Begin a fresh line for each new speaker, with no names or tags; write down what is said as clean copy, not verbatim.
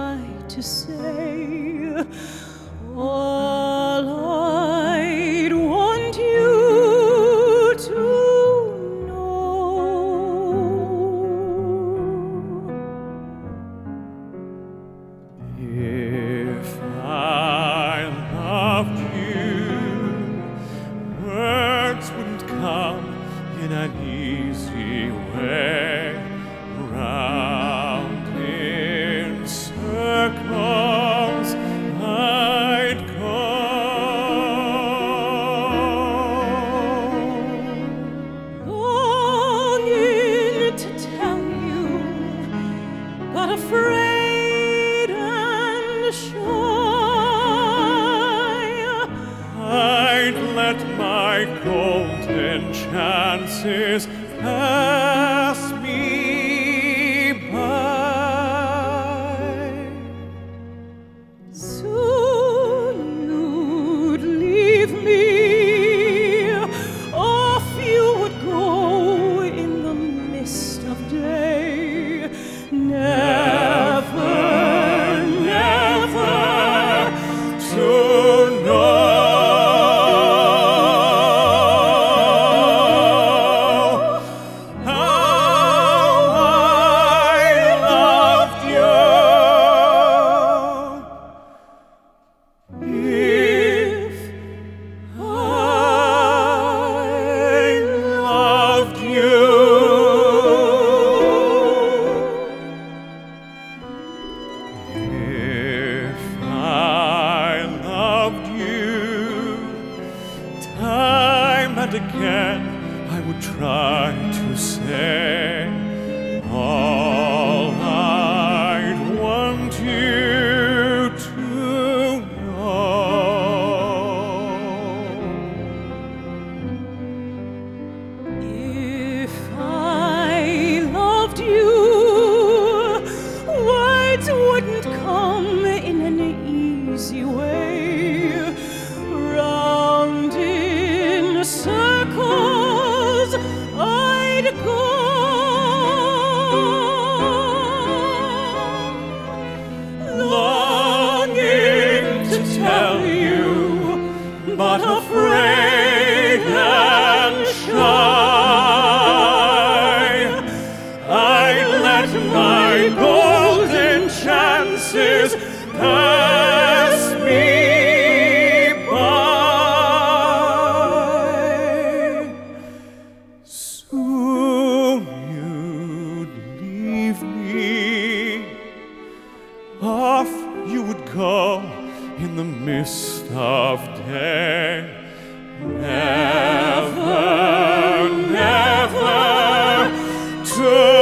try to say. All I'd want you to know.
If I loved you, words wouldn't come in an easy way. Round in circles I'd go.
Longing to tell you, but afraid and shy.
I'd let my golden chances pass me by.
Soon you'd leave me, off you would go in the mist of day. Never, never
To know how I loved you.
if
I loved you. If I loved you, time and again I would try to say all I'd want you to know.
If I loved you, words wouldn't come in an easy way. Round in circles I'd go.
Longing to tell you, but afraid and shy. I'd let my golden chances pass me by. Soon you'd leave me, off you would go in the mist of day. Never, never to